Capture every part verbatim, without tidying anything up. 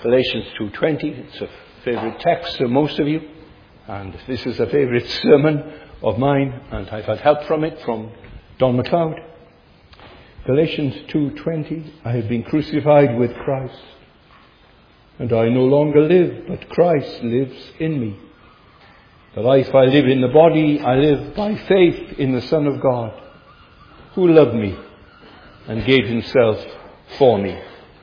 Galatians two twenty. It's a favourite text of most of you. And this is a favourite sermon of mine. And I've had help from it from Don MacLeod. Galatians two twenty. I have been crucified with Christ. And I no longer live, but Christ lives in me. The life I live in the body, I live by faith in the Son of God, who loved me and gave himself for me.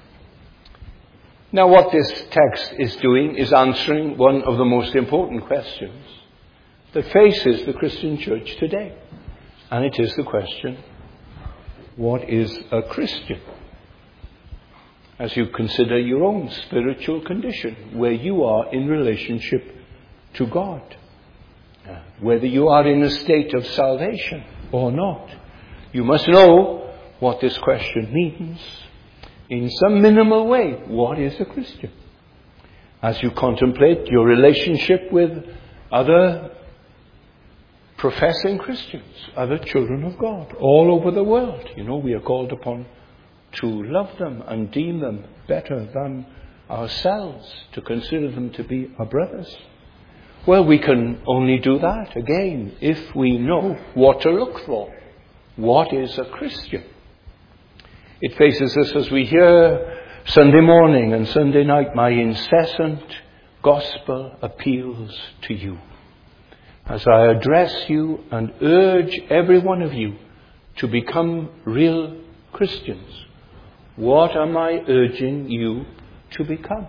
Now what this text is doing is answering one of the most important questions that faces the Christian church today. And it is the question, what is a Christian? As you consider your own spiritual condition, where you are in relationship to God, whether you are in a state of salvation or not, you must know what this question means. In some minimal way, what is a Christian? As you contemplate your relationship with other professing Christians, other children of God, all over the world. You know, we are called upon to love them and deem them better than ourselves, to consider them to be our brothers. Well, we can only do that, again, if we know what to look for. What is a Christian? It faces us as we hear Sunday morning and Sunday night, my incessant gospel appeals to you. As I address you and urge every one of you to become real Christians, what am I urging you to become?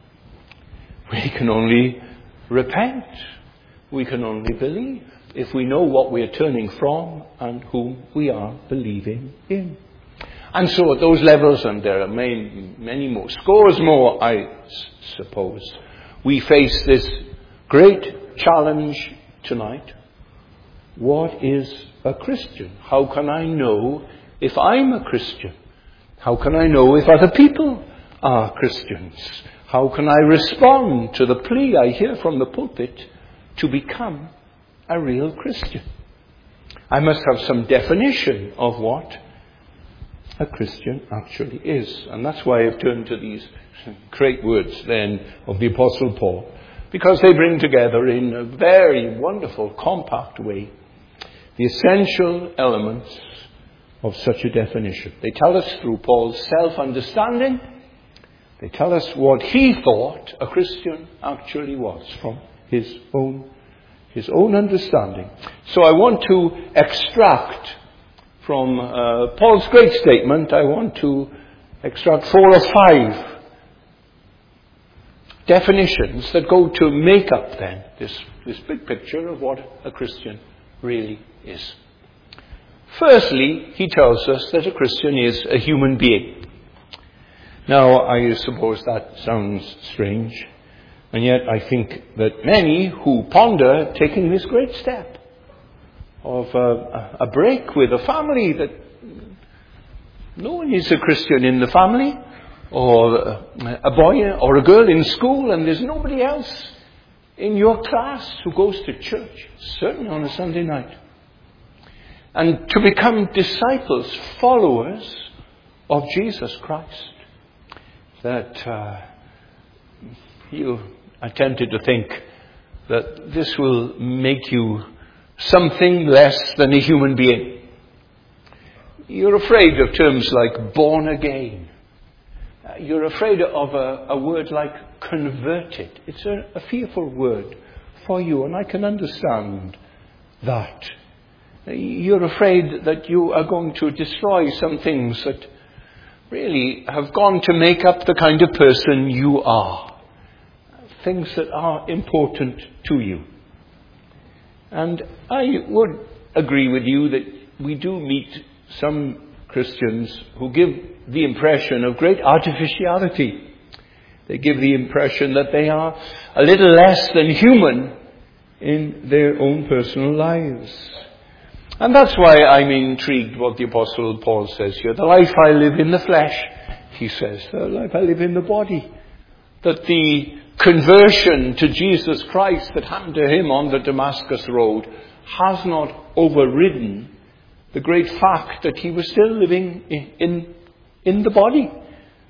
We can only repent. We can only believe if we know what we are turning from and whom we are believing in. And so at those levels, and there are many, many more, scores more, I s- suppose, we face this great challenge tonight. What is a Christian? How can I know if I'm a Christian? How can I know if other people are Christians? How can I respond to the plea I hear from the pulpit to become a real Christian? I must have some definition of what a Christian actually is. And that's why I've turned to these great words then of the Apostle Paul, because they bring together in a very wonderful, compact way the essential elements of such a definition. They tell us through Paul's self-understanding. They tell us what he thought a Christian actually was from his own, his own understanding. So I want to extract from uh, Paul's great statement, I want to extract four or five definitions that go to make up then this, this big picture of what a Christian really is. Firstly, he tells us that a Christian is a human being. Now, I suppose that sounds strange, and yet I think that many who ponder taking this great step of a, a break with a family, that no one is a Christian in the family, or a boy or a girl in school, and there's nobody else in your class who goes to church, certainly on a Sunday night. And to become disciples, followers of Jesus Christ. That uh, you are tempted to think that this will make you something less than a human being. You're afraid of terms like born again. You're afraid of a, a word like converted. It's a, a fearful word for you, and I can understand that. You're afraid that you are going to destroy some things that really have gone to make up the kind of person you are. Things that are important to you. And I would agree with you that we do meet some Christians who give the impression of great artificiality. They give the impression that they are a little less than human in their own personal lives. And that's why I'm intrigued what the Apostle Paul says here. The life I live in the flesh, he says, the life I live in the body. That the conversion to Jesus Christ that happened to him on the Damascus Road has not overridden the great fact that he was still living in, in, in the body.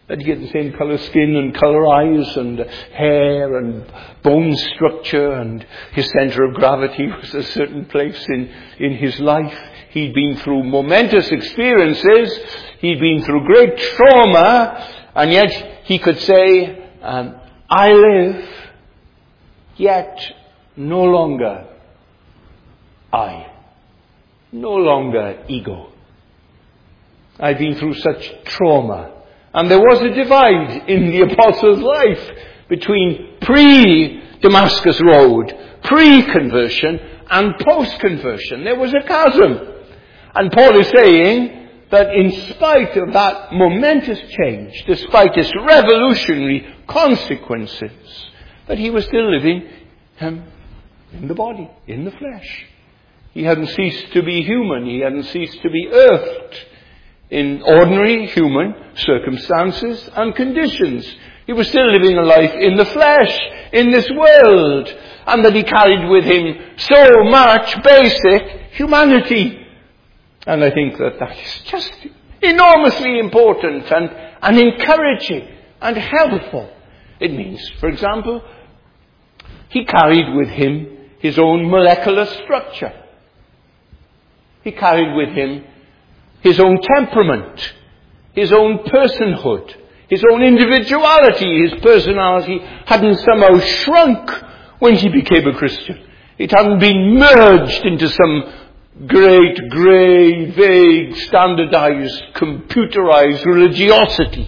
That he had the same colour skin and colour eyes and hair and bone structure, and his centre of gravity was a certain place in, in his life. He'd been through momentous experiences. He'd been through great trauma, and yet he could say, um, I live, yet no longer I. No longer ego. I've been through such trauma. And there was a divide in the apostle's life between pre-Damascus Road, pre-conversion, and post-conversion. There was a chasm. And Paul is saying that in spite of that momentous change, despite its revolutionary consequences, that he was still living um, in the body, in the flesh. He hadn't ceased to be human. He hadn't ceased to be earthed in ordinary human circumstances and conditions. He was still living a life in the flesh, in this world, and that he carried with him so much basic humanity. And I think that that is just enormously important and, and encouraging and helpful. It means, for example, he carried with him his own molecular structure. He carried with him his own temperament, his own personhood, his own individuality. His personality hadn't somehow shrunk when he became a Christian. It hadn't been merged into some great, grey, vague, standardized, computerized religiosity.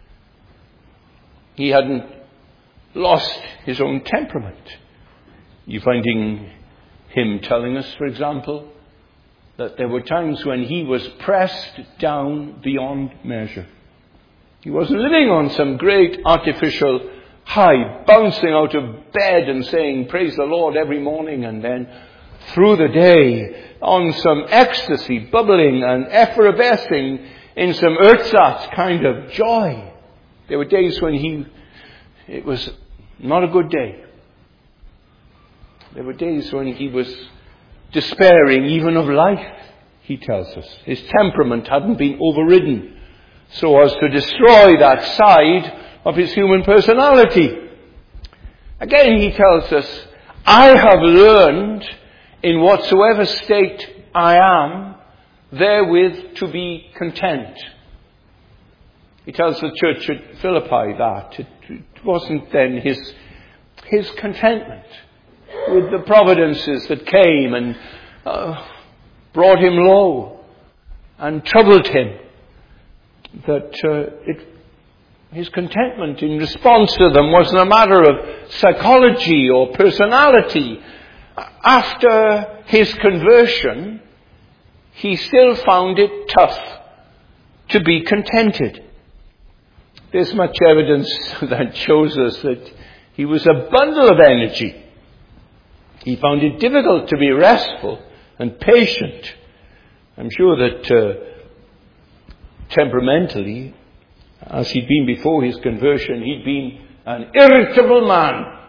He hadn't lost his own temperament. You're finding him telling us, for example, that there were times when he was pressed down beyond measure. He wasn't living on some great artificial high, bouncing out of bed and saying, praise the Lord every morning, and then through the day on some ecstasy, bubbling and effervescing in some ersatz kind of joy. There were days when he, it was not a good day. There were days when he was despairing even of life, he tells us. His temperament hadn't been overridden so as to destroy that side of his human personality. Again, he tells us, I have learned in whatsoever state I am, therewith to be content. He tells the church at Philippi that. It, it wasn't then his, his contentment with the providences that came and uh, brought him low and troubled him, that uh, it, his contentment in response to them wasn't a matter of psychology or personality. After his conversion, he still found it tough to be contented. There's much evidence that shows us that he was a bundle of energy. He found it difficult to be restful and patient. I'm sure that uh, temperamentally, as he'd been before his conversion, he'd been an irritable man.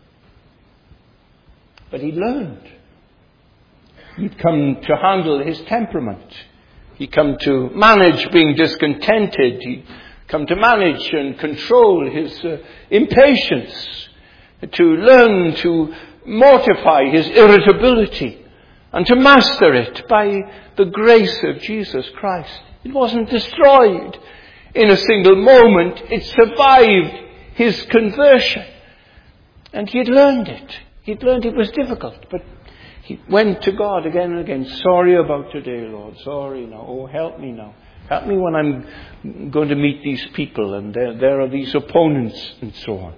But he'd learned. He'd come to handle his temperament. He'd come to manage being discontented. He'd come to manage and control his uh, impatience. To learn to mortify his irritability and to master it by the grace of Jesus Christ. It wasn't destroyed in a single moment. It survived his conversion. And he had learned it. He'd learned it was difficult, but he went to God again and again. Sorry about today, Lord. Sorry now. Oh, help me now. Help me when I'm going to meet these people and there, there are these opponents and so on.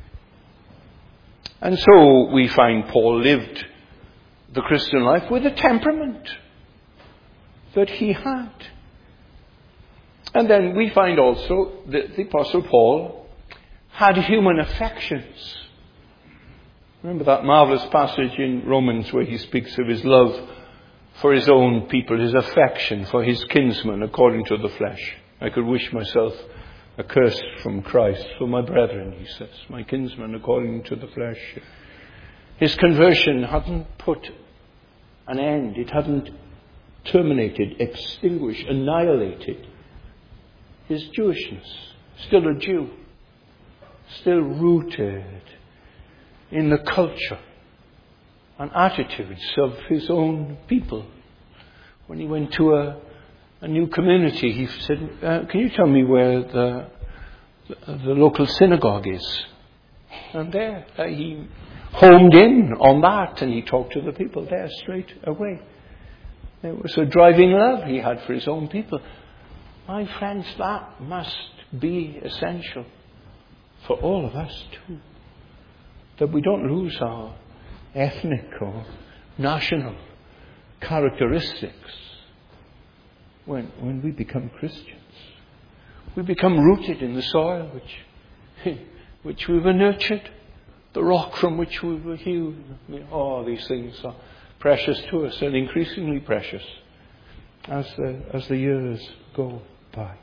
And so we find Paul lived the Christian life with a temperament that he had. And then we find also that the Apostle Paul had human affections. Remember that marvelous passage in Romans where he speaks of his love for his own people, his affection for his kinsmen according to the flesh. I could wish myself accursed from Christ for my brethren, he says, my kinsmen according to the flesh. His conversion hadn't put an end. It hadn't terminated, extinguished, annihilated his Jewishness. still a Jew, still rooted in the culture and attitudes of his own people. When he went to a, a new community, he said, uh, can you tell me where the, the, the local synagogue is? And there, uh, he homed in on that, and he talked to the people there straight away. It was a driving love he had for his own people. My friends, that must be essential for all of us too. That we don't lose our ethnic or national characteristics when, when we become Christians. We become rooted in the soil which, which we were nurtured, the rock from which we were hewn. All these things are precious to us and increasingly precious as the, as the years go by.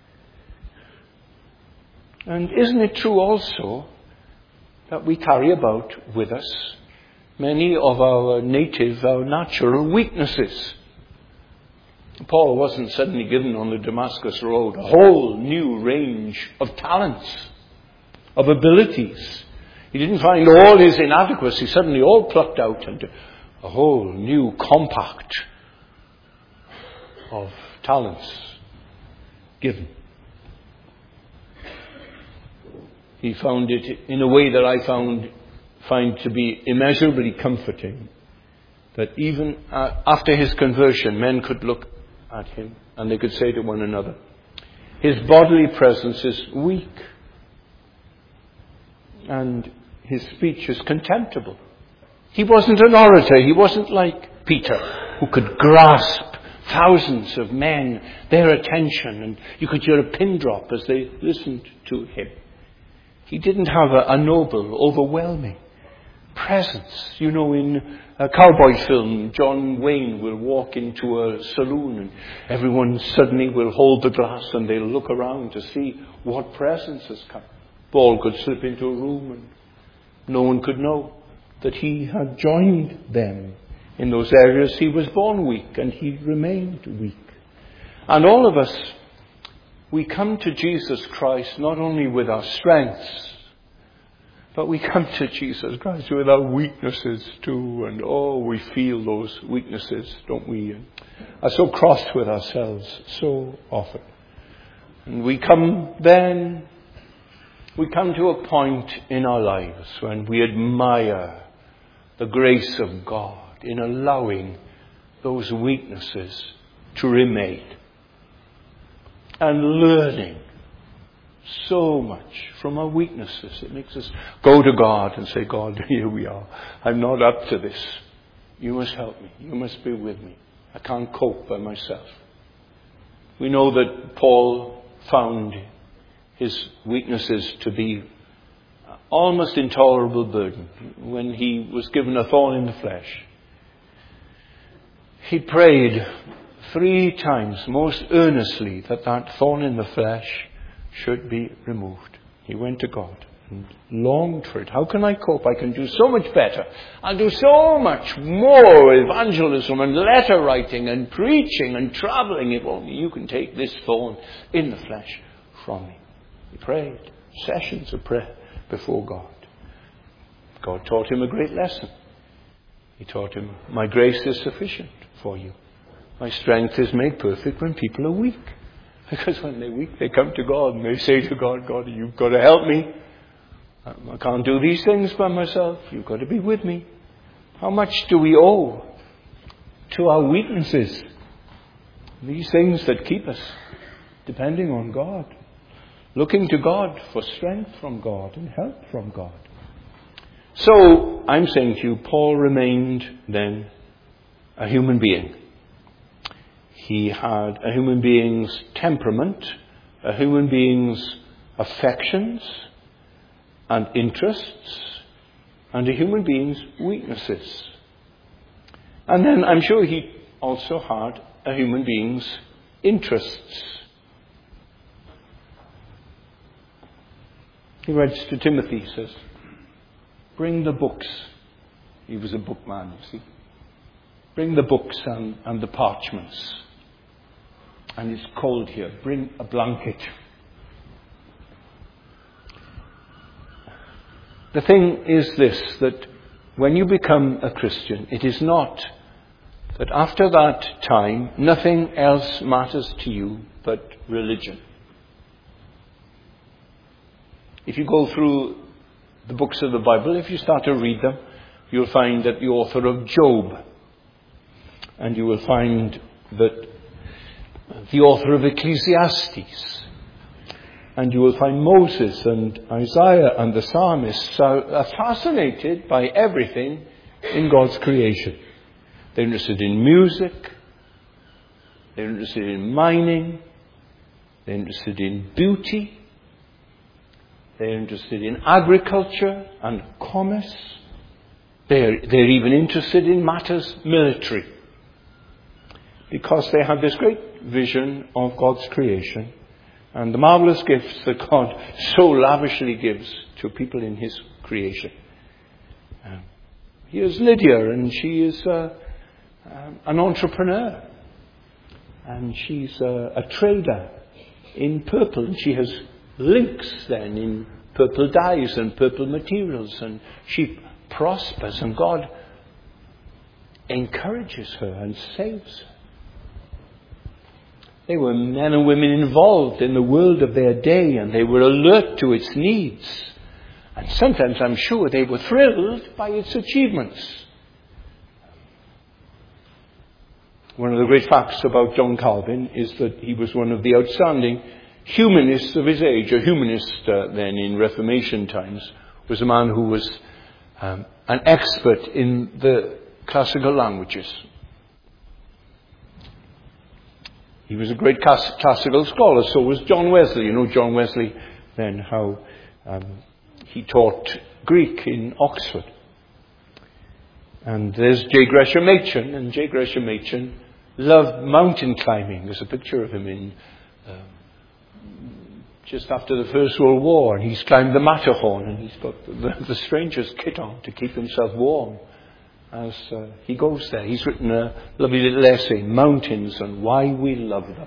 And isn't it true also that we carry about with us many of our native, our natural weaknesses? Paul wasn't suddenly given on the Damascus Road a whole new range of talents, of abilities. He didn't find all his inadequacy suddenly all plucked out into a whole new compact of talents given. He found it in a way that I found find to be immeasurably comforting, that even uh, after his conversion, men could look at him and they could say to one another, his bodily presence is weak and his speech is contemptible. He wasn't an orator. He wasn't like Peter, who could grasp thousands of men, their attention, and you could hear a pin drop as they listened to him. He didn't have a, a noble, overwhelming presence. You know, in a cowboy film, John Wayne will walk into a saloon and everyone suddenly will hold the glass and they'll look around to see what presence has come. Paul could slip into a room and no one could know that he had joined them. In those areas he was born weak and he remained weak. And all of us, we come to Jesus Christ not only with our strengths, but we come to Jesus Christ with our weaknesses too. And oh, we feel those weaknesses, don't we? And are so cross with ourselves so often. And we come then, we come to a point in our lives when we admire the grace of God in allowing those weaknesses to remain. And learning so much from our weaknesses. It makes us go to God and say, God, here we are. I'm not up to this. You must help me. You must be with me. I can't cope by myself. We know that Paul found his weaknesses to be almost intolerable burden when he was given a thorn in the flesh. He prayed three times most earnestly that that thorn in the flesh should be removed. He went to God and longed for it. How can I cope? I can do so much better. I'll do so much more evangelism and letter writing and preaching and traveling if only you can take this thorn in the flesh from me. He prayed sessions of prayer before God. God taught him a great lesson. He taught him, my grace is sufficient for you. My strength is made perfect when people are weak. Because when they're weak, they come to God and they say to God, God, you've got to help me. I can't do these things by myself. You've got to be with me. How much do we owe to our weaknesses? These things that keep us depending on God. Looking to God for strength from God and help from God. So, I'm saying to you, Paul remained then a human being. He had a human being's temperament, a human being's affections and interests, and a human being's weaknesses. And then I'm sure he also had a human being's interests. He writes to Timothy, he says, bring the books. He was a bookman, you see. Bring the books and, and the parchments. And it's cold here. Bring a blanket. the thing is this, that when you become a Christian, it is not that after that time, nothing else matters to you but religion. If you go through the books of the Bible, if you start to read them, you'll find that the author of Job, and you will find that the author of Ecclesiastes, and you will find Moses and Isaiah and the psalmists are fascinated by everything in God's creation. They're interested in music, they're interested in mining, they're interested in beauty, they're interested in agriculture and commerce, they're, they're even interested in matters military, because they have this great vision of God's creation and the marvelous gifts that God so lavishly gives to people in His creation. Um, here's Lydia, and she is uh, um, an entrepreneur, and she's uh, a trader in purple, and she has links then in purple dyes and purple materials, and she prospers, and God encourages her and saves her. They were men and women involved in the world of their day, and they were alert to its needs. And sometimes I'm sure they were thrilled by its achievements. One of the great facts about John Calvin is that he was one of the outstanding humanists of his age. A humanist uh, then in Reformation times was a man who was um, an expert in the classical languages. He was a great classical scholar, so was John Wesley. You know John Wesley, then, how um, he taught Greek in Oxford. And there's J. Gresham Machen, and J. Gresham Machen loved mountain climbing. There's a picture of him in uh, just after the First World War, and he's climbed the Matterhorn, and he's got the, the strangest kit on to keep himself warm as uh, he goes there. He's written a lovely little essay, Mountains and Why We Love Them.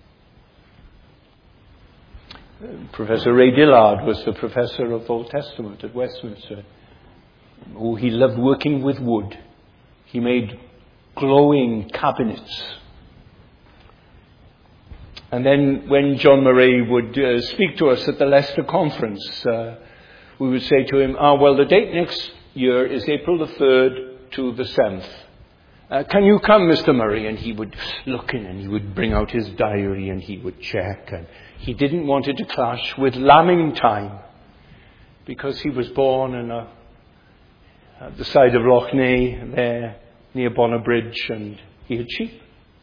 Uh, Professor Ray Dillard was the professor of Old Testament at Westminster. Oh, he loved working with wood. He made glowing cabinets. And then when John Murray would uh, speak to us at the Leicester Conference, uh, we would say to him, ah, well, the date next year is April the third to the seventh. Uh, can you come, Mister Murray? And he would look in and he would bring out his diary and he would check. And he didn't want it to clash with lambing time, because he was born in a, at the side of Loch Ney, there near Bonner Bridge, and he had sheep.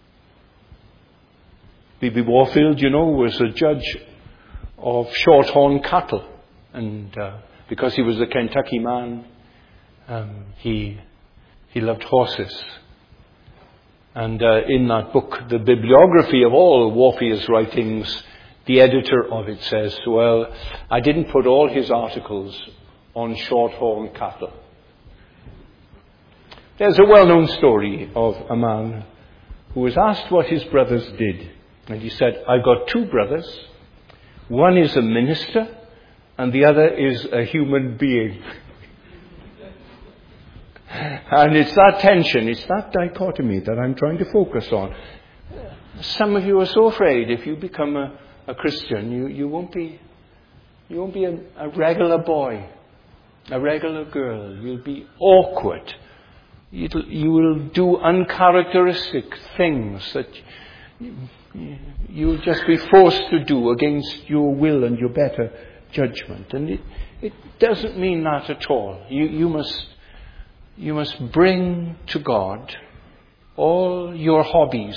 B B Warfield, you know, was a judge of shorthorn cattle. And uh, because he was a Kentucky man, um, he he loved horses. And uh, in that book, the bibliography of all Warfield's writings, the editor of it says, well, I didn't put all his articles on shorthorn cattle. There's a well-known story of a man who was asked what his brothers did. And he said, I've got two brothers. One is a minister and the other is a human being. And it's that tension, it's that dichotomy that I'm trying to focus on. Some of you are so afraid if you become a, a Christian, you, you won't be you won't be a, a regular boy, a regular girl. You'll be awkward. It'll, you will do uncharacteristic things that you, you'll just be forced to do against your will and your better judgment. And it, it doesn't mean that at all. You, you must you must bring to God all your hobbies.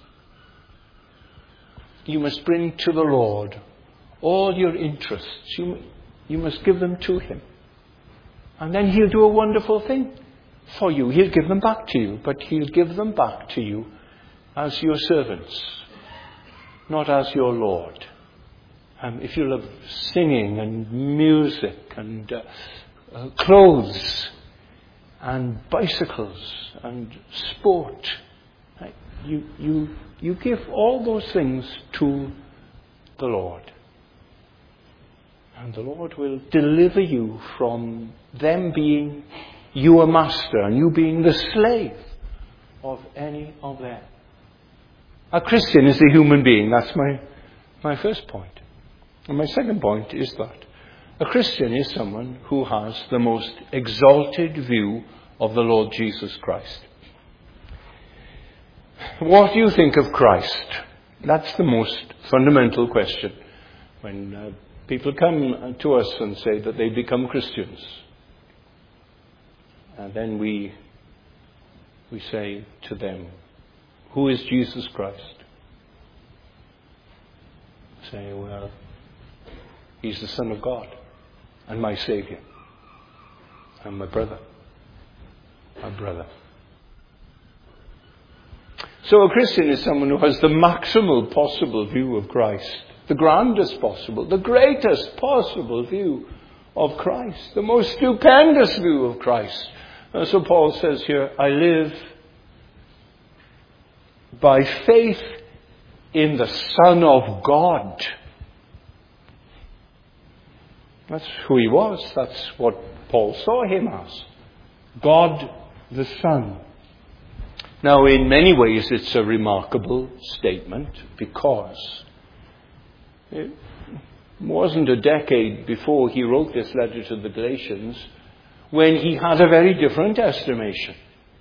You must bring to the Lord all your interests. You, you must give them to Him. And then He'll do a wonderful thing for you. He'll give them back to you, but He'll give them back to you as your servants, not as your Lord. Um, if you love singing and music and uh, uh, clothes and bicycles and sport, right? you you you give all those things to the Lord. And the Lord will deliver you from them being your master and you being the slave of any of them. A Christian is a human being. That's my, my first point. And my second point is that a Christian is someone who has the most exalted view of the Lord Jesus Christ. What do you think of Christ? That's the most fundamental question when uh, people come to us and say that they become Christians. And then we we say to them, who is Jesus Christ? Say, well, he's the Son of God and my Savior and my brother. My brother. So a Christian is someone who has the maximal possible view of Christ, the grandest possible, the greatest possible view of Christ, the most stupendous view of Christ. And so Paul says here, I live by faith in the Son of God. That's who he was. That's what Paul saw him as. God the Son. Now, in many ways, it's a remarkable statement because it wasn't a decade before he wrote this letter to the Galatians when he had a very different estimation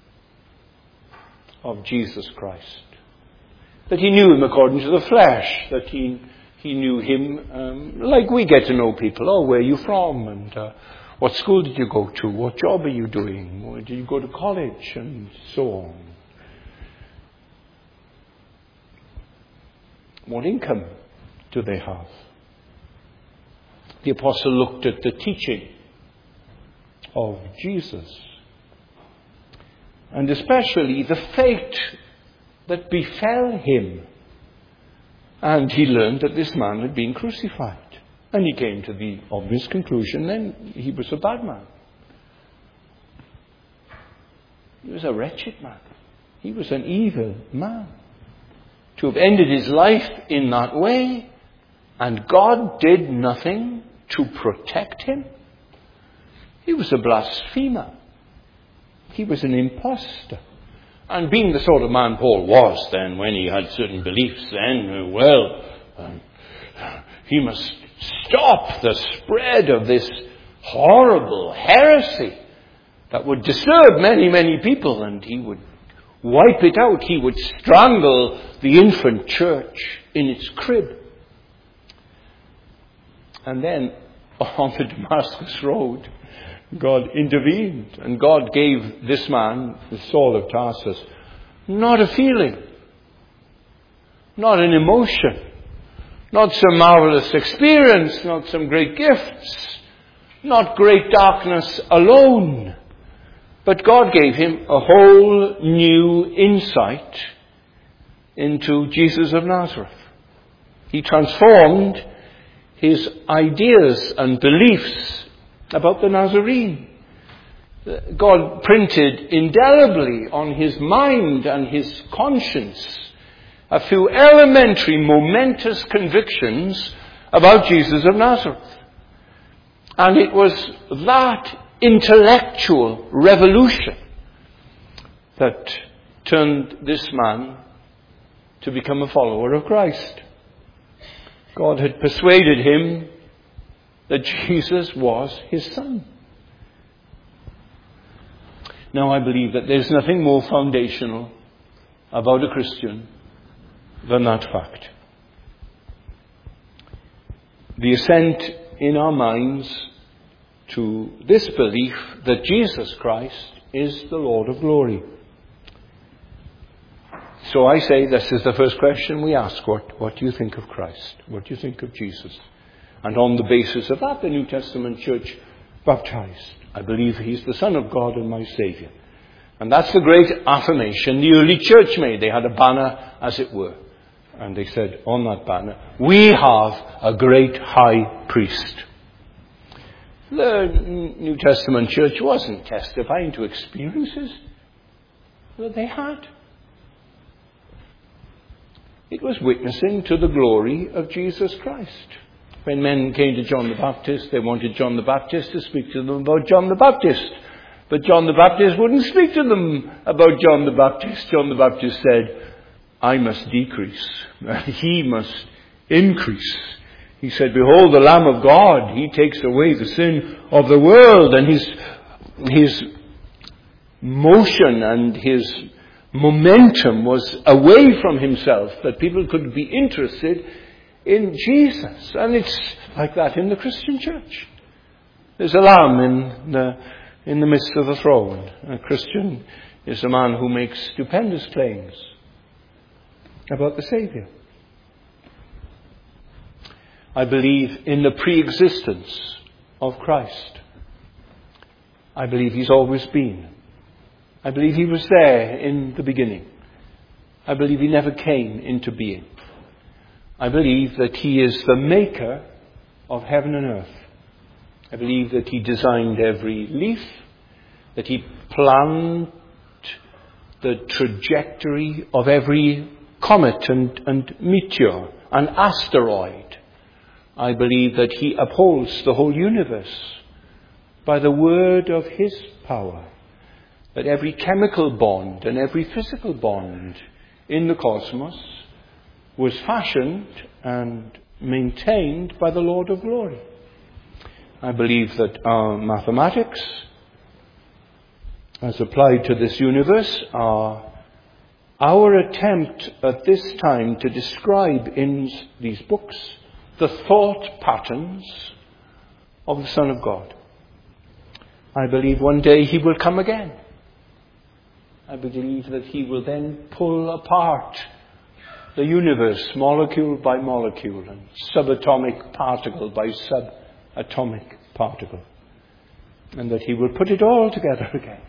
of Jesus Christ. That he knew him according to the flesh, that he he knew him um, like we get to know people. Oh, where are you from? And uh, what school did you go to? What job are you doing? Or did you go to college? And so on. What income do they have? The apostle looked at the teaching of Jesus, and especially the fate that befell him. And he learned that this man had been crucified. And he came to the obvious conclusion then he was a bad man. He was a wretched man. He was an evil man. To have ended his life in that way, and God did nothing to protect him. He was a blasphemer. He was an impostor. And being the sort of man Paul was then, when he had certain beliefs then, well, um, he must stop the spread of this horrible heresy that would disturb many, many people, and he would wipe it out. He would strangle the infant church in its crib. And then on the Damascus Road, God intervened, and God gave this man, Saul of Tarsus, not a feeling, not an emotion, not some marvelous experience, not some great gifts, not great darkness alone, but God gave him a whole new insight into Jesus of Nazareth. He transformed his ideas and beliefs about the Nazarene. God printed indelibly on his mind and his conscience a few elementary, momentous convictions about Jesus of Nazareth. And it was that intellectual revolution that turned this man to become a follower of Christ. God had persuaded him that Jesus was his son. Now I believe that there's nothing more foundational about a Christian than that fact. The assent in our minds to this belief that Jesus Christ is the Lord of glory. So I say this is the first question we ask. What, what do you think of Christ? What do you think of Jesus? And on the basis of that, the New Testament church baptized. I believe he's the Son of God and my Savior. And that's the great affirmation the early church made. They had a banner, as it were. And they said on that banner, we have a great high priest. The New Testament church wasn't testifying to experiences that they had. It was witnessing to the glory of Jesus Christ. When men came to John the Baptist, they wanted John the Baptist to speak to them about John the Baptist. But John the Baptist wouldn't speak to them about John the Baptist. John the Baptist said, I must decrease, he must increase. He said, behold the Lamb of God, he takes away the sin of the world. And his, his motion and his momentum was away from himself, that people could be interested in Jesus. And it's like that in the Christian church. There's a lamb in the, in the midst of the throne. A Christian is a man who makes stupendous claims about the Saviour. I believe in the pre-existence of Christ. I believe he's always been. I believe he was there in the beginning. I believe he never came into being. I believe that he is the maker of heaven and earth. I believe that he designed every leaf, that he planned the trajectory of every comet and, and meteor and asteroid. I believe that he upholds the whole universe by the word of his power, that every chemical bond and every physical bond in the cosmos was fashioned and maintained by the Lord of glory. I believe that our mathematics, as applied to this universe, are our attempt at this time to describe in these books the thought patterns of the Son of God. I believe one day he will come again. I believe that he will then pull apart the universe molecule by molecule and subatomic particle by subatomic particle. And that he will put it all together again.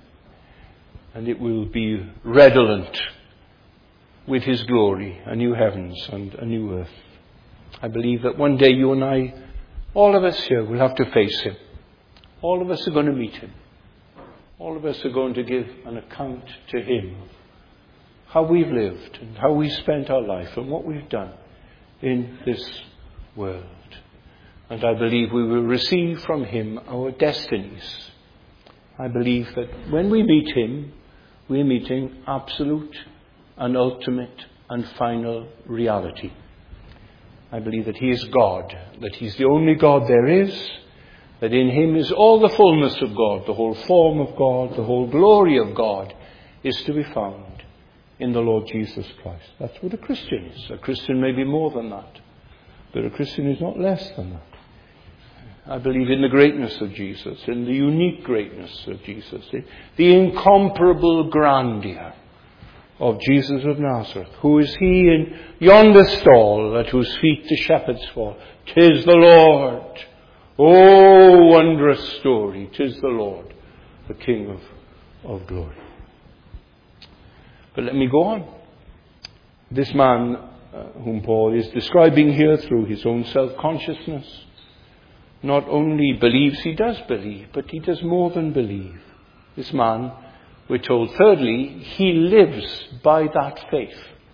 And it will be redolent with his glory, a new heavens and a new earth. I believe that one day you and I, all of us here, will have to face him. All of us are going to meet him. All of us are going to give an account to him of how we've lived and how we spent our life and what we've done in this world. And I believe we will receive from him our destinies. I believe that when we meet him, we're meeting absolute and ultimate and final reality. I believe that he is God, that he's the only God there is, that in him is all the fullness of God, the whole form of God, the whole glory of God is to be found in the Lord Jesus Christ. That's what a Christian is. A Christian may be more than that, but a Christian is not less than that. I believe in the greatness of Jesus, in the unique greatness of Jesus, the incomparable grandeur of Jesus of Nazareth. Who is he in yonder stall at whose feet the shepherds fall? 'Tis the Lord. Oh, wondrous story. 'Tis the Lord, the King of, of glory. But let me go on. This man uh, whom Paul is describing here through his own self-consciousness not only believes he does believe, but he does more than believe. This man, we're told, thirdly, he lives by that faith.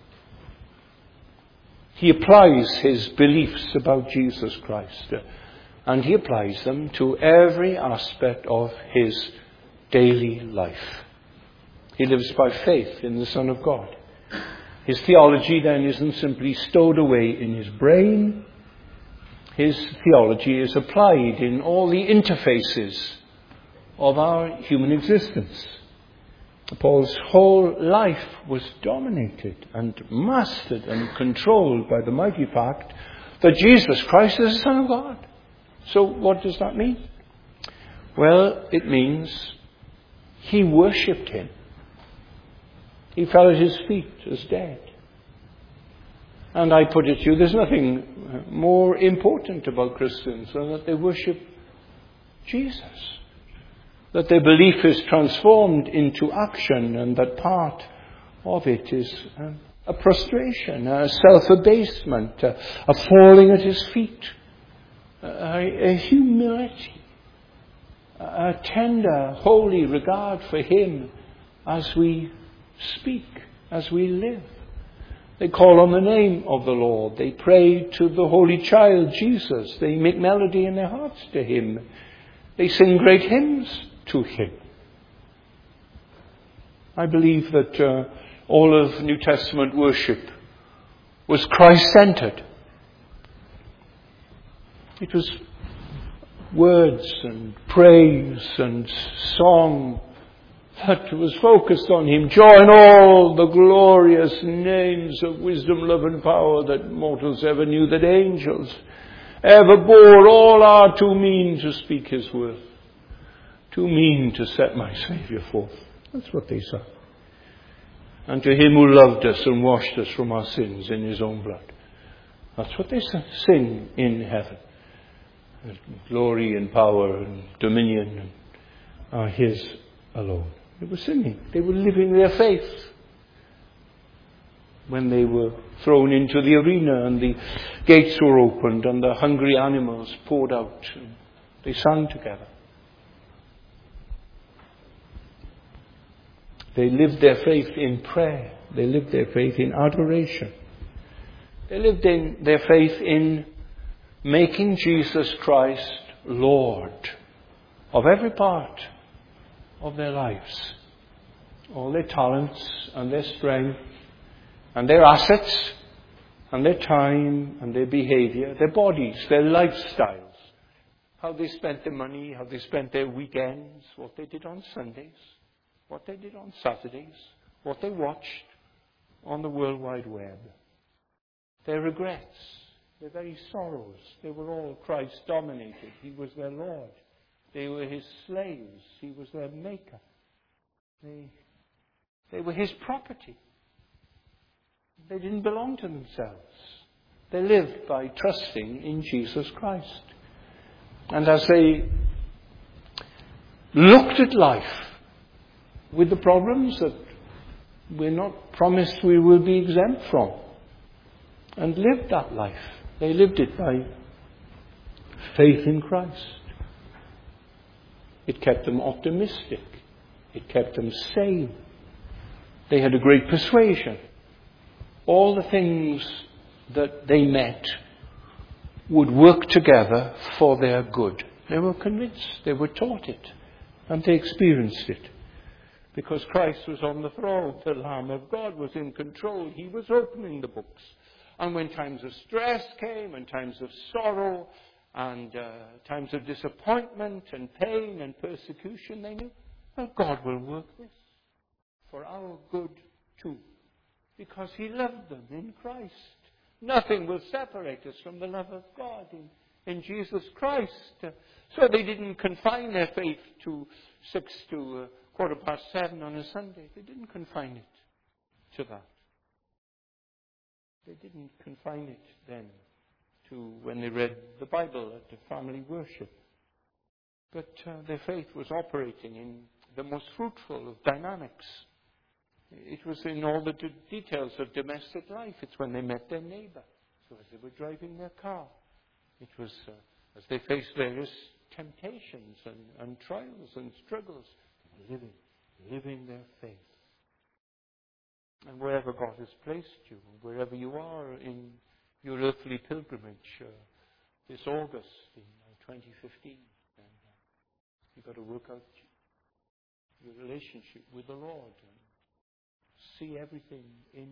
He applies his beliefs about Jesus Christ, and he applies them to every aspect of his daily life. He lives by faith in the Son of God. His theology then isn't simply stowed away in his brain. His theology is applied in all the interfaces of our human existence. Paul's whole life was dominated and mastered and controlled by the mighty fact that Jesus Christ is the Son of God. So what does that mean? Well, it means he worshipped him. He fell at his feet as dead. And I put it to you, there's nothing more important about Christians than that they worship Jesus. That their belief is transformed into action, and that part of it is a prostration, a self-abasement, a, a falling at his feet, a, a humility, a tender, holy regard for him as we speak, as we live. They call on the name of the Lord. They pray to the Holy Child, Jesus. They make melody in their hearts to Him. They sing great hymns to Him. I believe that uh, all of New Testament worship was Christ-centered. It was words and praise and song that was focused on Him. Join all the glorious names of wisdom, love and power that mortals ever knew, that angels ever bore. All are too mean to speak His worth, too mean to set my Saviour forth. That's what they sang. And to Him who loved us and washed us from our sins in His own blood. That's what they sing in heaven. Glory and power and dominion are His alone. They were singing. They were living their faith. When they were thrown into the arena and the gates were opened and the hungry animals poured out, they sang together. They lived their faith in prayer. They lived their faith in adoration. They lived in their faith in making Jesus Christ Lord of every part of their lives. All their talents and their strength and their assets and their time and their behavior, their bodies, their lifestyles, how they spent their money, how they spent their weekends, what they did on Sundays, what they did on Saturdays, what they watched on the World Wide Web, their regrets, their very sorrows. They were all Christ-dominated. He was their Lord. They were His slaves. He was their maker. They, they were His property. They didn't belong to themselves. They lived by trusting in Jesus Christ. And as they looked at life with the problems that we're not promised we will be exempt from, and lived that life, they lived it by faith in Christ. It kept them optimistic. It kept them sane. They had a great persuasion. All the things that they met would work together for their good. They were convinced. They were taught it. And they experienced it. Because Christ was on the throne. The Lamb of God was in control. He was opening the books. And when times of stress came, and times of sorrow, and uh, times of disappointment, and pain, and persecution, they knew, well, God will work this for our good too. Because He loved them in Christ. Nothing will separate us from the love of God in, in Jesus Christ. Uh, so they didn't confine their faith to six to uh, quarter past seven on a Sunday. They didn't confine it to that. They didn't confine it then to when they read the Bible at the family worship. But uh, their faith was operating in the most fruitful of dynamics. It was in all the d- details of domestic life. It's when they met their neighbor. So as they were driving their car. It was uh, as they faced various temptations and, and trials and struggles. They were living, living their faith. And wherever God has placed you, wherever you are in your earthly pilgrimage uh, this August in uh, twenty fifteen, and uh, you've got to work out your relationship with the Lord and see everything in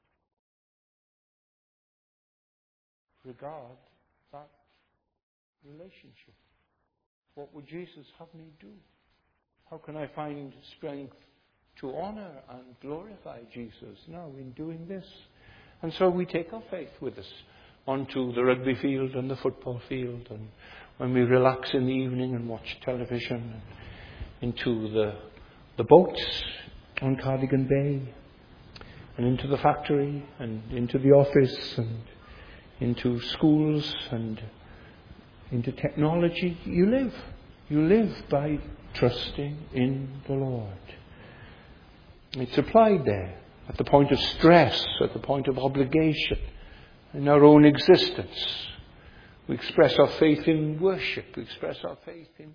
regard that relationship. What would Jesus have me do? How can I find strength to honor and glorify Jesus now in doing this? And so we take our faith with us onto the rugby field and the football field, and when we relax in the evening and watch television, and into the, the boats on Cardigan Bay, and into the factory, and into the office, and into schools, and into technology. You live. You live by trusting in the Lord. It's applied there, at the point of stress, at the point of obligation, in our own existence. We express our faith in worship. We express our faith in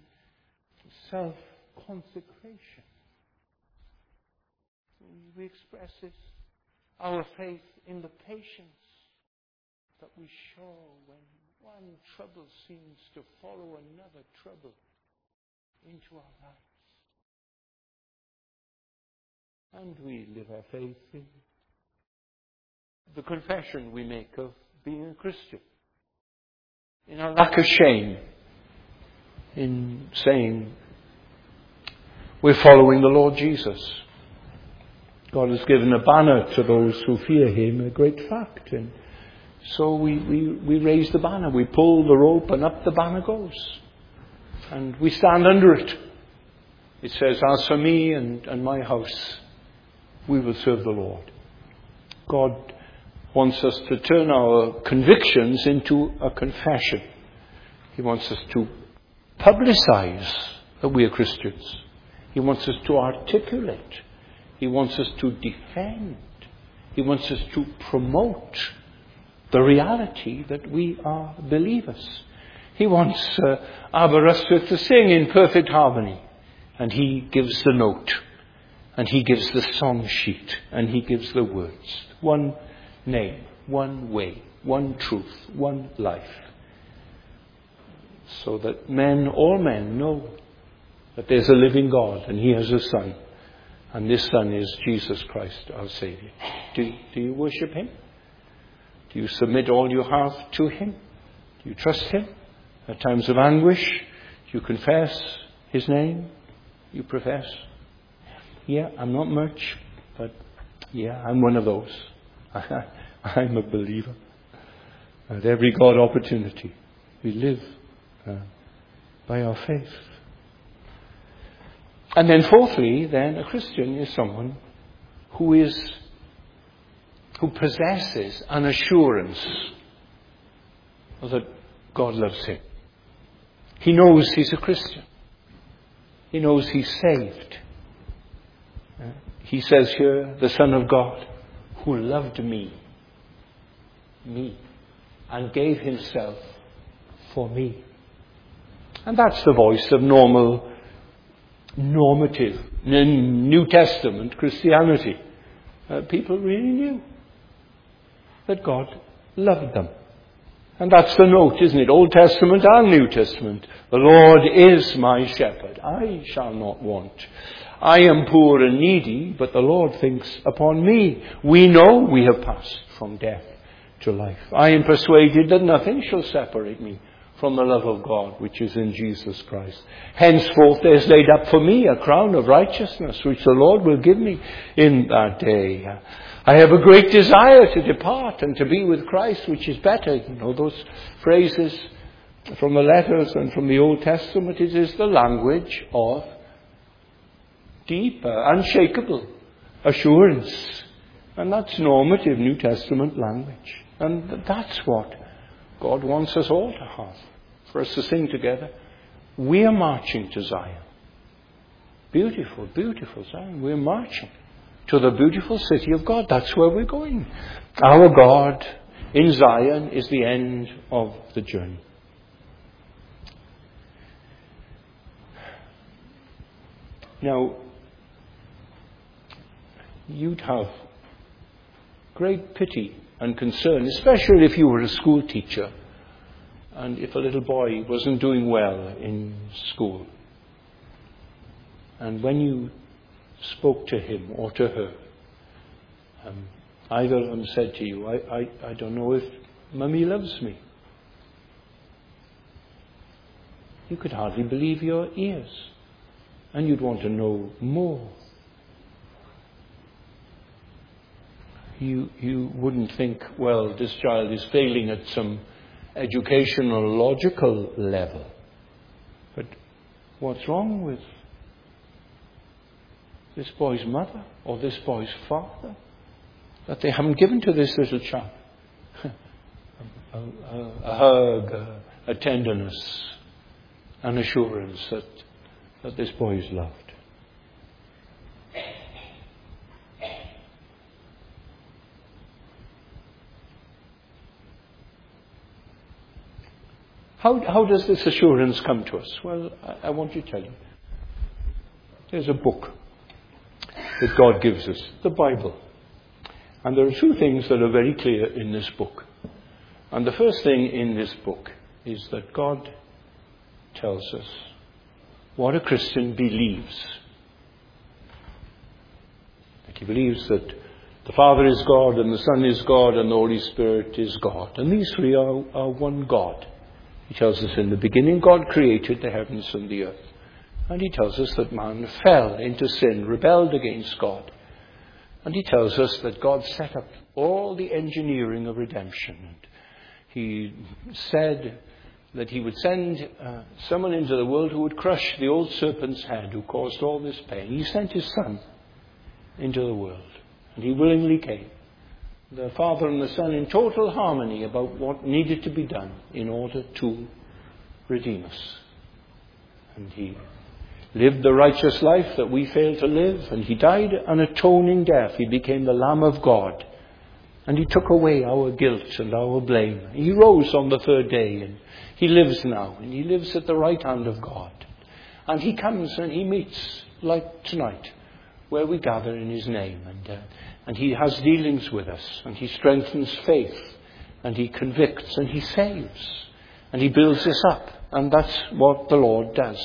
self-consecration. We express it our faith in the patience that we show when one trouble seems to follow another trouble into our lives. And we live our faith in the confession we make of being a Christian, in our lack of shame, in saying we're following the Lord Jesus. God has given a banner to those who fear Him, a great fact. And so we, we, we raise the banner, we pull the rope, and up the banner goes. And we stand under it. It says, as for me and, and my house, we will serve the Lord. God wants us to turn our convictions into a confession. He wants us to publicize that we are Christians. He wants us to articulate. He wants us to defend. He wants us to promote the reality that we are believers. He wants uh, Aberystwyth to sing in perfect harmony. And He gives the note. And He gives the song sheet. And He gives the words. One name, one way, one truth, one life. So that men, all men, know that there's a living God and He has a Son. And this Son is Jesus Christ, our Saviour. Do, do you worship Him? Do you submit all you have to Him? Do you trust Him? At times of anguish, do you confess His name? You profess? Yeah, I'm not much, but yeah, I'm one of those. I'm a believer. At every God opportunity, we live uh, by our faith. And then fourthly, then, a Christian is someone who is, who possesses an assurance that God loves him. He knows he's a Christian. He knows he's saved. Uh, he says here, the Son of God, who loved me, me, and gave himself for me. And that's the voice of normal, normative, New Testament Christianity. Uh, people really knew that God loved them. And that's the note, isn't it? Old Testament and New Testament. The Lord is my shepherd. I shall not want. I am poor and needy, but the Lord thinks upon me. We know we have passed from death to life. I am persuaded that nothing shall separate me from the love of God, which is in Jesus Christ. Henceforth there is laid up for me a crown of righteousness, which the Lord will give me in that day. I have a great desire to depart and to be with Christ, which is better. You know, those phrases from the letters and from the Old Testament, it is the language of deep, uh, unshakable assurance. And that's normative New Testament language. And that's what God wants us all to have. For us to sing together, we are marching to Zion. Beautiful, beautiful Zion. We're marching to the beautiful city of God. That's where we're going. Our God in Zion is the end of the journey. Now, you'd have great pity and concern, especially if you were a school teacher and if a little boy wasn't doing well in school. And when you spoke to him or to her, um, either of them said to you, I, I, I don't know if Mummy loves me. You could hardly believe your ears. And you'd want to know more. You, you wouldn't think, well, this child is failing at some educational, logical level. But what's wrong with this boy's mother or this boy's father that they haven't given to this little chap? a, a, a hug, a, a tenderness, an assurance that, that this boy is loved. How, how does this assurance come to us? Well, I, I want to tell you. There's a book that God gives us, the Bible. And there are two things that are very clear in this book. And the first thing in this book is that God tells us what a Christian believes. That he believes that the Father is God, and the Son is God, and the Holy Spirit is God. And these three are, are one God. He tells us in the beginning God created the heavens and the earth. And he tells us that man fell into sin, rebelled against God. And he tells us that God set up all the engineering of redemption. And he said that he would send uh, someone into the world who would crush the old serpent's head, who caused all this pain. He sent his Son into the world. And he willingly came. The Father and the Son in total harmony about what needed to be done in order to redeem us. And he lived the righteous life that we fail to live, and he died an atoning death. He became the Lamb of God, and he took away our guilt and our blame. He rose on the third day, and he lives now, and he lives at the right hand of God. And he comes and he meets, like tonight, where we gather in his name, and uh, and he has dealings with us, and he strengthens faith, and he convicts, and he saves, and he builds us up. And that's what the Lord does.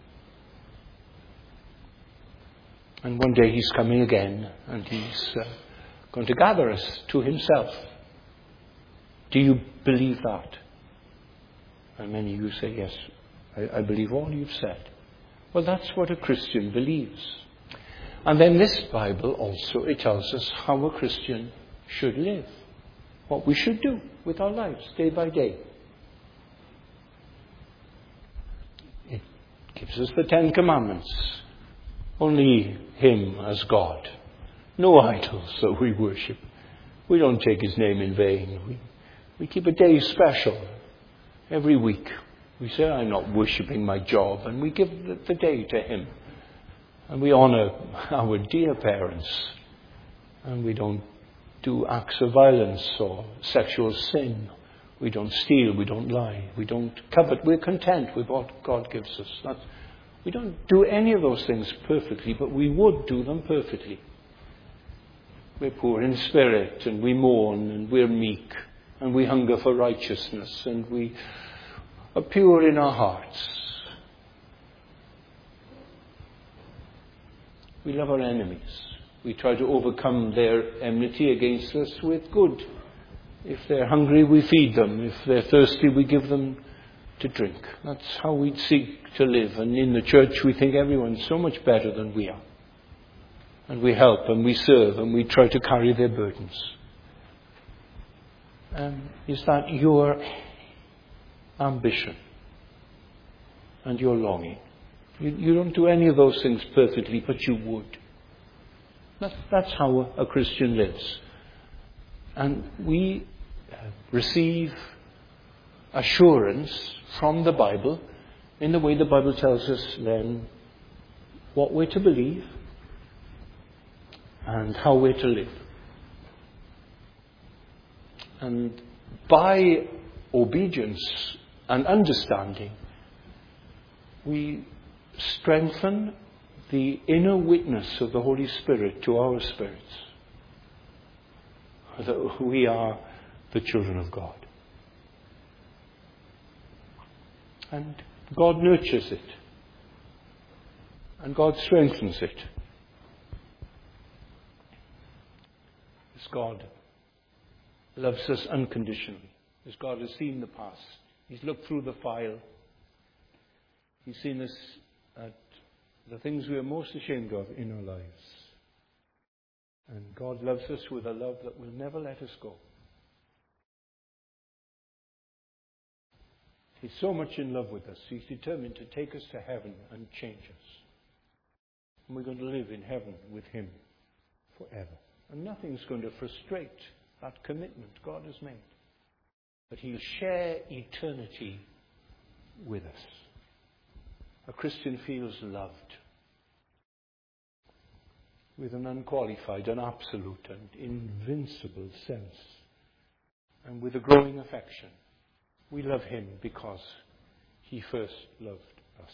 And one day he's coming again, and he's uh, going to gather us to himself. Do you believe that? And many of you say, yes, I, I believe all you've said. Well, that's what a Christian believes. And then this Bible also, it tells us how a Christian should live. What we should do with our lives, day by day. It gives us the Ten Commandments. Only him as God. No idols that we worship. We don't take his name in vain. We, we keep a day special every week. We say, I'm not worshipping my job. And we give the, the day to him. And we honour our dear parents. And we don't do acts of violence or sexual sin. We don't steal. We don't lie. We don't covet. We're content with what God gives us. That's, we don't do any of those things perfectly, but we would do them perfectly. We're poor in spirit, and we mourn, and we're meek, and we hunger for righteousness, and we are pure in our hearts. We love our enemies. We try to overcome their enmity against us with good. If they're hungry, we feed them. If they're thirsty, we give them to drink. That's how we seek to live. And in the church, we think everyone's so much better than we are. And we help, and we serve, and we try to carry their burdens. Um, is that your ambition and your longing? You, you don't do any of those things perfectly, but you would. That's, that's how a, a Christian lives. And we uh, receive assurance from the Bible in the way the Bible tells us then what we're to believe and how we're to live. And by obedience and understanding, we strengthen the inner witness of the Holy Spirit to our spirits, that we are the children of God. And God nurtures it. And God strengthens it. As God loves us unconditionally. As God has seen the past. He's looked through the file. He's seen us at the things we are most ashamed of in our lives. And God loves us with a love that will never let us go. He's so much in love with us. He's determined to take us to heaven and change us. And we're going to live in heaven with him forever. And nothing's going to frustrate that commitment God has made. But he'll share eternity with us. A Christian feels loved with an unqualified, an absolute and invincible sense. And with a growing affection. We love him because he first loved us.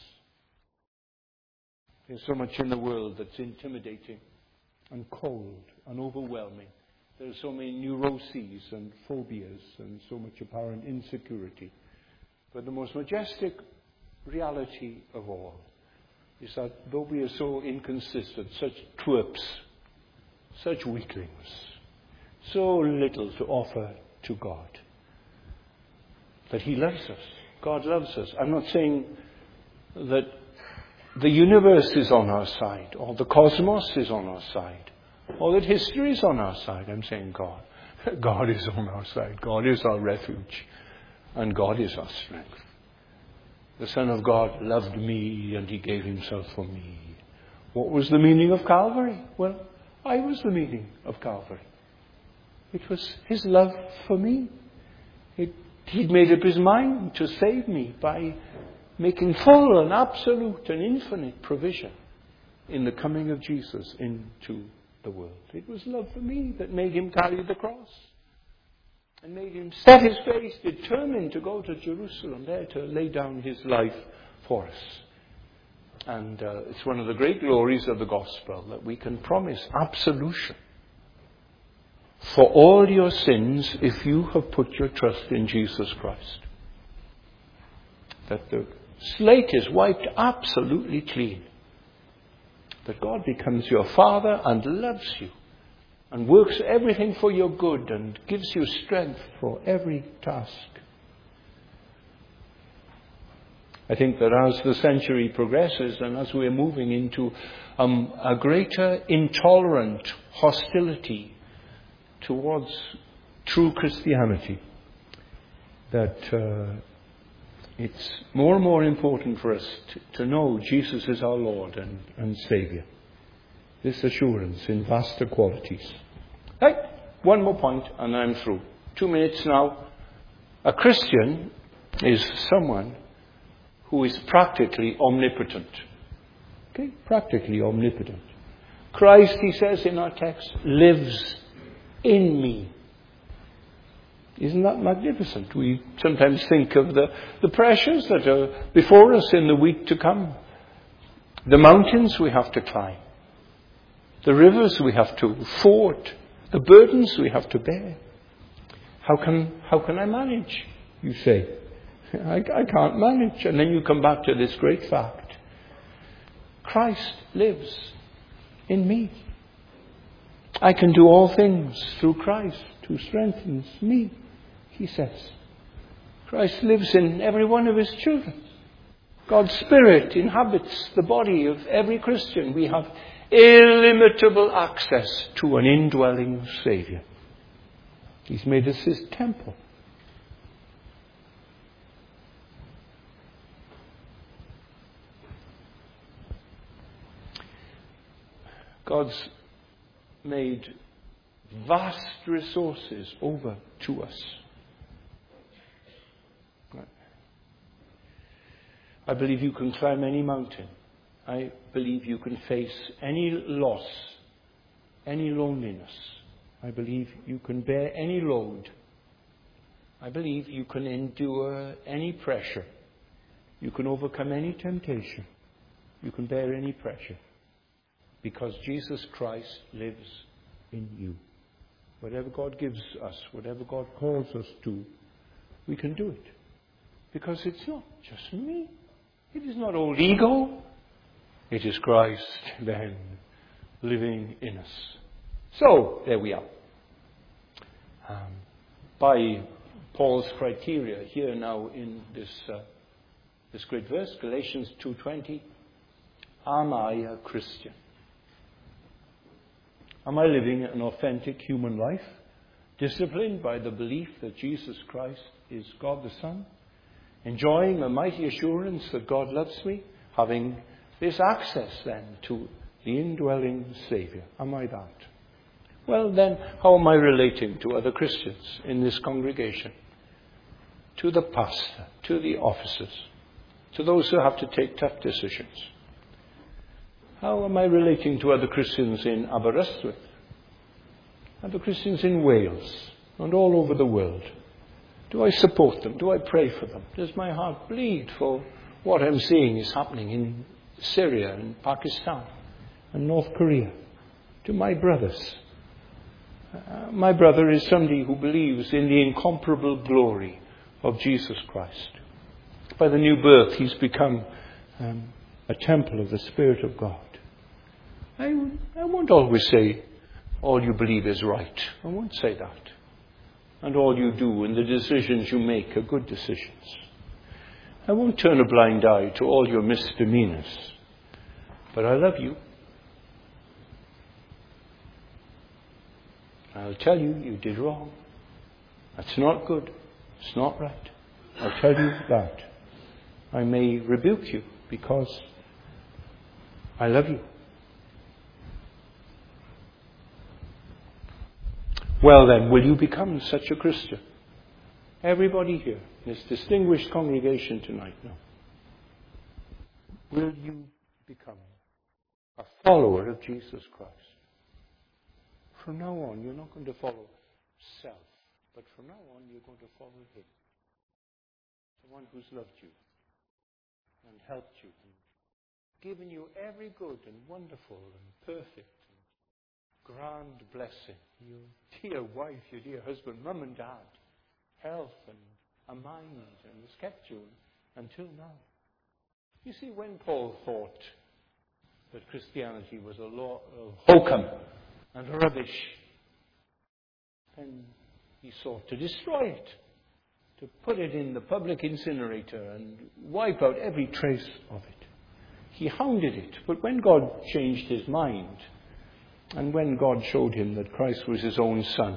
There's so much in the world that's intimidating and cold and overwhelming There are so many neuroses and phobias and so much apparent insecurity. But the most majestic reality of all is that though we are so inconsistent, such twerps, such weaklings, so little to offer to God, that He loves us. God loves us. I'm not saying that the universe is on our side, or the cosmos is on our side, or that history is on our side. I'm saying God. God is on our side. God is our refuge. And God is our strength. The Son of God loved me and He gave Himself for me. What was the meaning of Calvary? Well, I was the meaning of Calvary. It was His love for me. It, He'd made up His mind to save me by making full and absolute and infinite provision in the coming of Jesus into the world. It was love for me that made Him carry the cross and made Him set His face, determined to go to Jerusalem, there to lay down His life for us. And uh, it's one of the great glories of the gospel that we can promise absolution for all your sins if you have put your trust in Jesus Christ. That the slate is wiped absolutely clean. That God becomes your Father and loves you and works everything for your good and gives you strength for every task. I think that as the century progresses and as we're moving into um, a greater intolerant hostility towards true Christianity, that uh, it's more and more important for us to, to know Jesus is our Lord and, and Saviour. This assurance in vaster qualities. Right, one more point and I'm through. Two minutes now. A Christian is someone who is practically omnipotent. Okay, practically omnipotent. Christ, he says in our text, lives in me. Isn't that magnificent? We sometimes think of the, the pressures that are before us in the week to come. The mountains we have to climb. The rivers we have to ford. The burdens we have to bear. How can, how can I manage, you say? I, I can't manage. And then you come back to this great fact. Christ lives in me. I can do all things through Christ who strengthens me, he says. Christ lives in every one of His children. God's Spirit inhabits the body of every Christian. We have illimitable access to an indwelling Saviour. He's made us His temple. God's made vast resources over to us. I believe you can climb any mountain. I believe you can face any loss, any loneliness. I believe you can bear any load. I believe you can endure any pressure. You can overcome any temptation. You can bear any pressure. Because Jesus Christ lives in you. Whatever God gives us, whatever God calls us to, we can do it. Because it's not just me. It is not old ego. It is Christ then living in us. So, there we are. Um, by Paul's criteria here now in this uh, this great verse, Galatians two twenty, am I a Christian? Am I living an authentic human life, disciplined by the belief that Jesus Christ is God the Son, enjoying a mighty assurance that God loves me, having this access then to the indwelling Saviour? Am I that? Well then, how am I relating to other Christians in this congregation? To the pastor, to the officers, to those who have to take tough decisions. How am I relating to other Christians in Aberystwyth, other Christians in Wales, and all over the world? Do I support them? Do I pray for them? Does my heart bleed for what I'm seeing is happening in Syria and Pakistan and North Korea? To my brothers Uh, my brother is somebody who believes in the incomparable glory of Jesus Christ. By the new birth, he's become um, a temple of the Spirit of God. I, I won't always say all you believe is right. I won't say that. And all you do and the decisions you make are good decisions. I won't turn a blind eye to all your misdemeanors. But I love you. I'll tell you, you did wrong. That's not good. It's not right. I'll tell you that. I may rebuke you because I love you. Well then, will you become such a Christian? Everybody here, this distinguished congregation tonight, no. Will you become a follower of Jesus Christ? From now on, you're not going to follow self, but from now on, you're going to follow Him. The one who's loved you and helped you and given you every good and wonderful and perfect and grand blessing. Your dear wife, your dear husband, mum and dad, health and a mind, and has kept you until now. You see, when Paul thought that Christianity was a lot of hokum and rubbish, then he sought to destroy it, to put it in the public incinerator and wipe out every trace of it. He hounded it, but when God changed his mind, and when God showed him that Christ was his own son,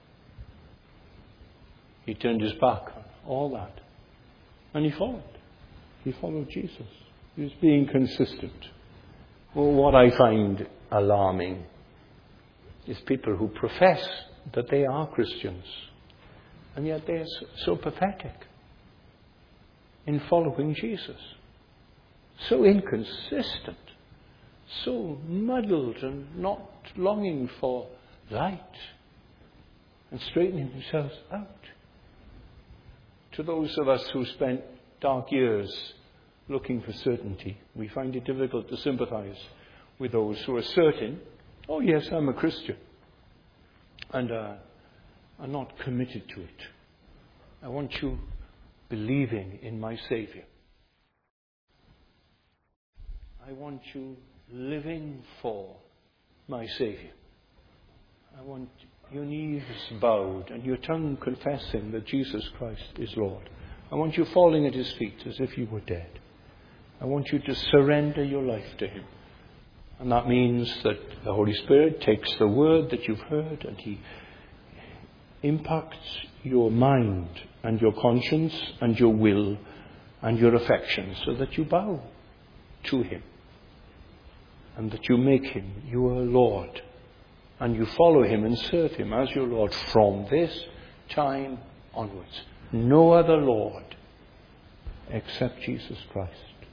he turned his back on all that. And he followed. He followed Jesus. He was being consistent. Well, what I find alarming is people who profess that they are Christians, and yet they are so pathetic in following Jesus. So inconsistent. So muddled and not longing for light and straightening themselves out. To those of us who spent dark years looking for certainty, we find it difficult to sympathize with those who are certain, oh yes, I'm a Christian, and uh, are not committed to it. I want you believing in my Savior. I want you living for my Savior. I want your knees bowed and your tongue confessing that Jesus Christ is Lord. I want you falling at his feet as if you were dead. I want you to surrender your life to him. And that means that the Holy Spirit takes the word that you've heard and he impacts your mind and your conscience and your will and your affection so that you bow to him and that you make him your Lord and you follow him and serve him as your Lord from this time onwards. No other Lord except Jesus Christ.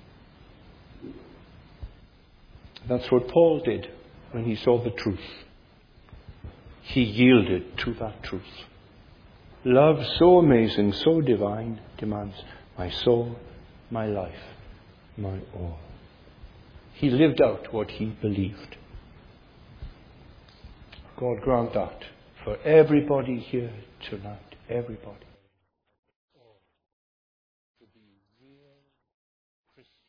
That's what Paul did when he saw the truth. He yielded to that truth. Love so amazing, so divine, demands my soul, my life, my all. He lived out what he believed. God grant that for everybody here tonight. Everybody. To be real Christians.